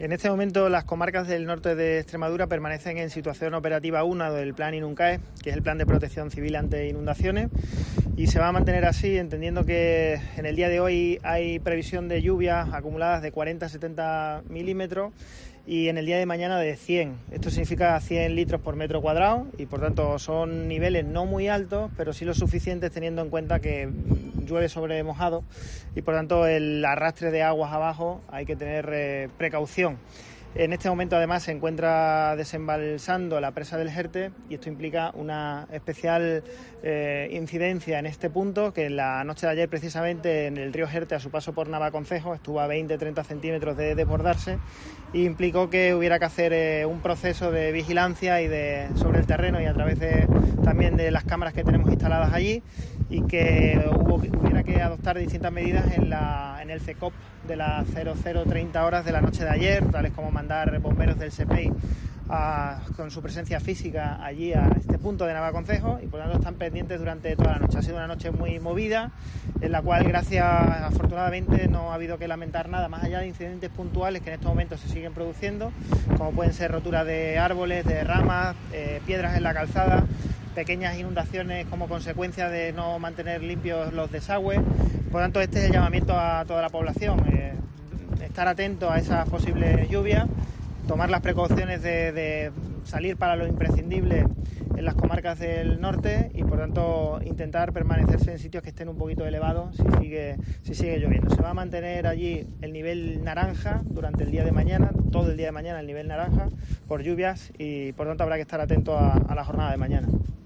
En este momento las comarcas del norte de Extremadura permanecen en situación operativa 1 del Plan Inuncae, que es el Plan de Protección Civil ante Inundaciones, y se va a mantener así, entendiendo que en el día de hoy hay previsión de lluvias acumuladas de 40 a 70 milímetros y en el día de mañana de 100. Esto significa 100 litros por metro cuadrado y por tanto son niveles no muy altos, pero sí lo suficientes teniendo en cuenta que llueve sobre mojado y por tanto el arrastre de aguas abajo hay que tener precaución. En este momento además se encuentra desembalsando la presa del Jerte y esto implica una especial incidencia en este punto, que en la noche de ayer precisamente en el río Jerte, a su paso por Navaconcejo, estuvo a 20-30 centímetros de desbordarse y implicó que hubiera que hacer un proceso de vigilancia sobre el terreno y a través también de las cámaras que tenemos instaladas allí, y que hubiera que adoptar distintas medidas en el CECOP de las 00:30 horas de la noche de ayer, tales como mandar bomberos del SEPEI con su presencia física allí a este punto de Navaconcejo, y por lo tanto están pendientes durante toda la noche. Ha sido una noche muy movida, en la cual afortunadamente no ha habido que lamentar nada más allá de incidentes puntuales que en estos momentos se siguen produciendo, como pueden ser roturas de árboles, de ramas, piedras en la calzada, pequeñas inundaciones como consecuencia de no mantener limpios los desagües. Por tanto, este es el llamamiento a toda la población, estar atento a esas posibles lluvias, tomar las precauciones de salir para lo imprescindible en las comarcas del norte y por tanto intentar permanecerse en sitios que estén un poquito elevados si sigue lloviendo. Se va a mantener allí el nivel naranja durante el día de mañana, todo el día de mañana el nivel naranja por lluvias, y por tanto habrá que estar atento a la jornada de mañana.